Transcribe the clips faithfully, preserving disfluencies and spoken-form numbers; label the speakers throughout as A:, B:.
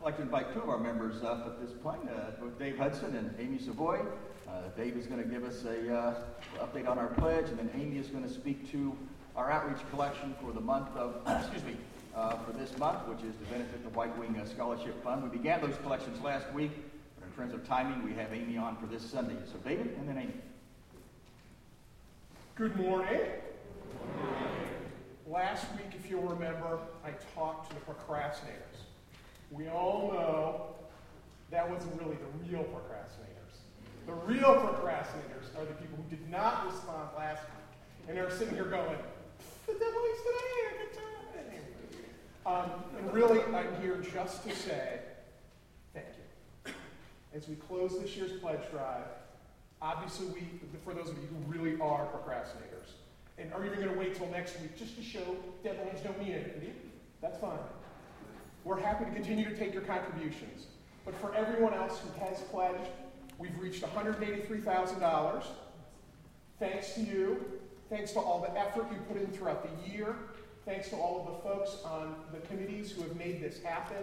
A: like to invite two of our members up at this point, uh, both Dave Hudson and Amy Savoy. Uh, Dave is going to give us a uh, update on our pledge, and then Amy is going to speak to our outreach collection for the month of, excuse me, uh, for this month, which is to benefit the White Wing uh, Scholarship Fund. We began those collections last week, but in terms of timing, we have Amy on for this Sunday. So David, and then Amy.
B: Good morning. Good morning. Last week, if you'll remember, I talked to the procrastinators. We all know that wasn't really the real procrastinators. The real procrastinators are the people who did not respond last week, and are sitting here going, the deadline's today, I get time. Um, and really, I'm here just to say thank you. As we close this year's pledge drive, obviously, we, for those of you who really are procrastinators, and are even going to wait till next week just to show deadlines don't mean anything to you, that's fine. We're happy to continue to take your contributions. But for everyone else who has pledged, we've reached one hundred eighty-three thousand dollars. Thanks to you. Thanks to all the effort you put in throughout the year. Thanks to all of the folks on the committees who have made this happen.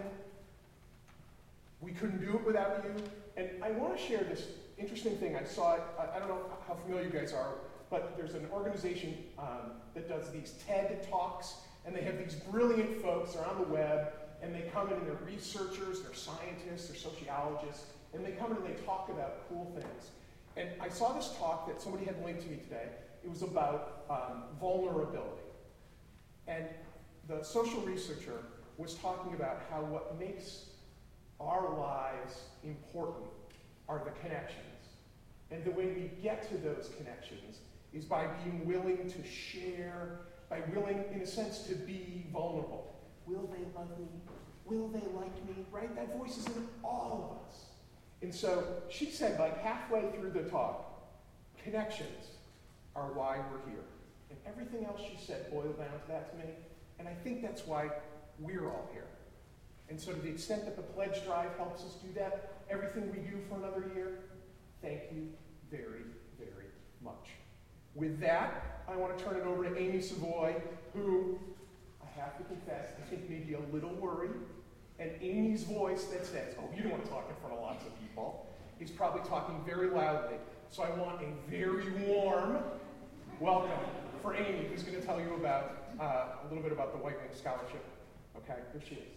B: We couldn't do it without you. And I want to share this interesting thing. I saw it, I don't know how familiar you guys are, but there's an organization um, that does these TED Talks, and they have these brilliant folks, they're on the web, and they come in and they're researchers, they're scientists, they're sociologists, and they come in and they talk about cool things. And I saw this talk that somebody had linked to me today. It was about um, vulnerability. And the social researcher was talking about how what makes our lives important are the connections. And the way we get to those connections is by being willing to share, by willing, in a sense, to be vulnerable. Will they love me? Will they like me? Right? That voice is in all of us. And so she said, like halfway through the talk, connections are why we're here. And everything else she said boiled down to that to me. And I think that's why we're all here. And so to the extent that the pledge drive helps us do that, everything we do for another year, thank you very, very much. With that, I want to turn it over to Amy Savoy, who, I have to confess, I think maybe a little worried. And Amy's voice that says, oh, you don't want to talk in front of lots of people, is probably talking very loudly. So I want a very warm welcome for Amy, who's going to tell you about uh, a little bit about the White Wing Scholarship. Okay, here she is.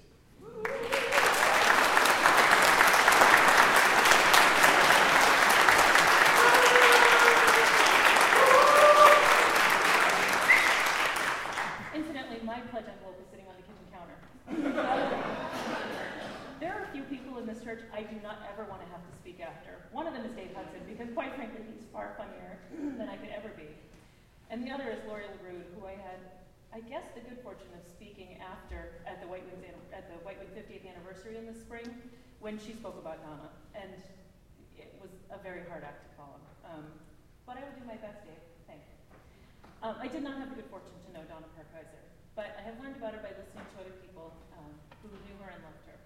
C: Incidentally, my pledge envelope is sitting on the kitchen counter. There are a few people in this church I do not ever want to have to speak after. One of them is Dave Hudson, because quite frankly, he's far funnier than I could ever be. And the other is Lori LaRue, who I had, I guess, the good fortune of speaking after at the White Wing's, at the White Wing fiftieth anniversary in the spring, when she spoke about Donna. And it was a very hard act to follow. Um, but I will do my best, Dave. Thank you. Um, I did not have the good fortune to know Donna Parkheiser, but I have learned about her by listening to other people um, who knew her and loved her.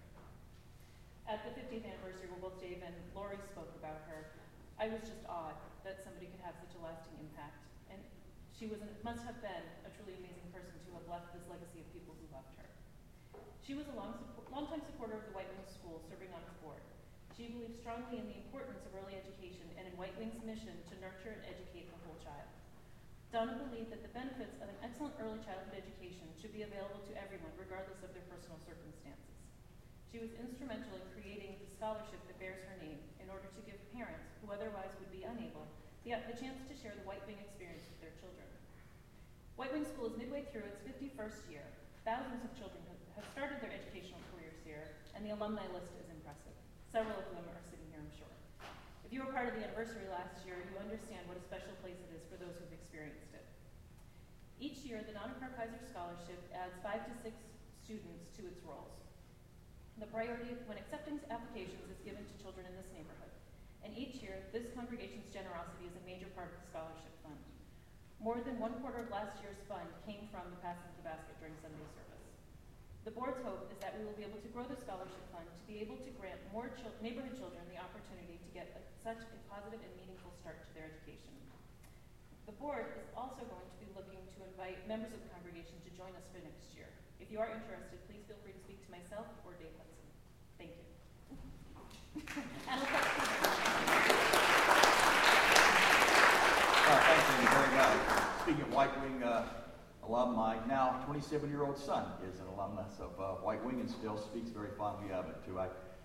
C: At the fiftieth anniversary, where both Dave and Lori spoke about her, I was just awed that somebody could have such a lasting impact. And she was an, must have been a truly amazing person to have left this legacy of people who loved her. She was a long, long-time supporter of the White Wing School, serving on its board. She believed strongly in the importance of early education and in White Wing's mission to nurture and educate the whole child. Donna believed that the benefits of an excellent early childhood education should be available to everyone, regardless of their personal circumstances. She was instrumental in creating the scholarship that bears her name in order to give parents, who otherwise would be unable, the, the chance to share the White Wing experience with their children. White Wing School is midway through its fifty-first year. Thousands of children have started their educational careers here, and the alumni list is impressive. Several of them are sitting here, I'm sure. If you were part of the anniversary last year, you understand what a special place it is for those who've experienced it. Each year, the Donna Parkheiser Scholarship adds five to six students to its rolls. The priority when accepting applications is given to children in this neighborhood. And each year, this congregation's generosity is a major part of the scholarship fund. More than one quarter of last year's fund came from the passing of the basket during Sunday service. The board's hope is that we will be able to grow the scholarship fund to be able to grant more chil- neighborhood children the opportunity to get a, such a positive and meaningful start to their education. The board is also going to be looking to invite members of the congregation to join us for next year. If you are interested, please feel free to speak to myself or Dave Hudson. Thank you.
A: and very uh, speaking of White Wing uh, alum, my now twenty-seven-year-old son is an alumnus of uh, White Wing and still speaks very fondly of it, too. I